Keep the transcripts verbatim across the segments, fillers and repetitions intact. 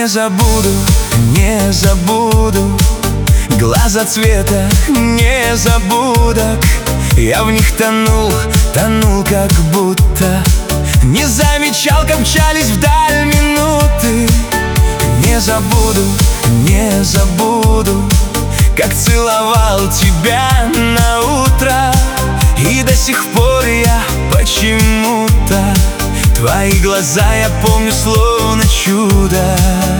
забуду, не забуду глаза цвета незабудок. Я в них тонул, тонул как будто не замечал, как мчались вдаль минуты. Не забуду, не забуду, как целовал тебя на утро. И до сих пор я почему-то твои глаза я помню словно чудо.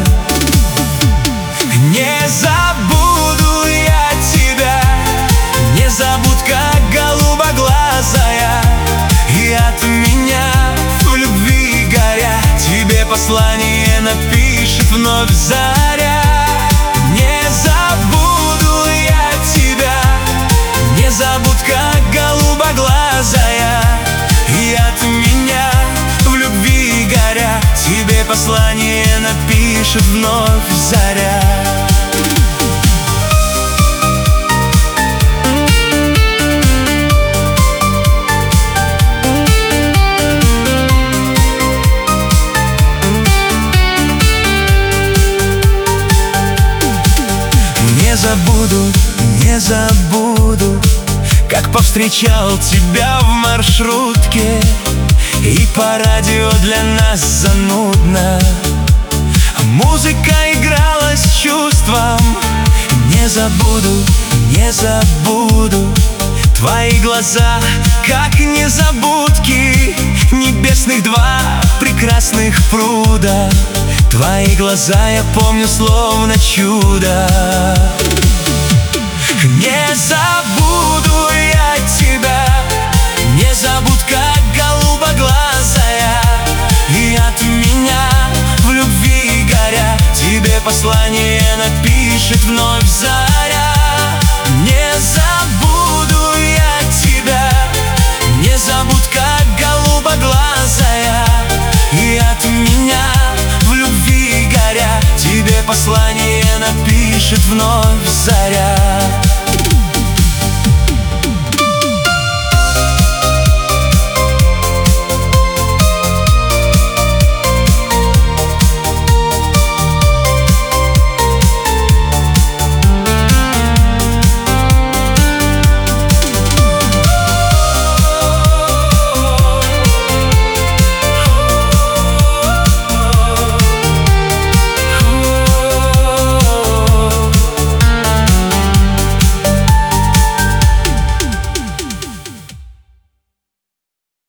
Не забуду я тебя, незабудка голубоглазая. И от меня в любви горя тебе послание напишет вновь заря. Не забуду я тебя, незабудка голубоглазая. И от меня в любви горя тебе послание напишет вновь заря. Не забуду, не забуду, как повстречал тебя в маршрутке. И по радио для нас занудно музыка играла с чувством. Не забуду, не забуду твои глаза, как незабудки небесных два прекрасных пруда. Твои глаза я помню словно чудо. Не забуду я тебя, незабудка голубоглазая. И от меня в любви горя тебе послание напишет вновь заря. Не забуду я тебя, незабудка голубоглазая. И от меня в любви горя тебе послание напишет вновь заря.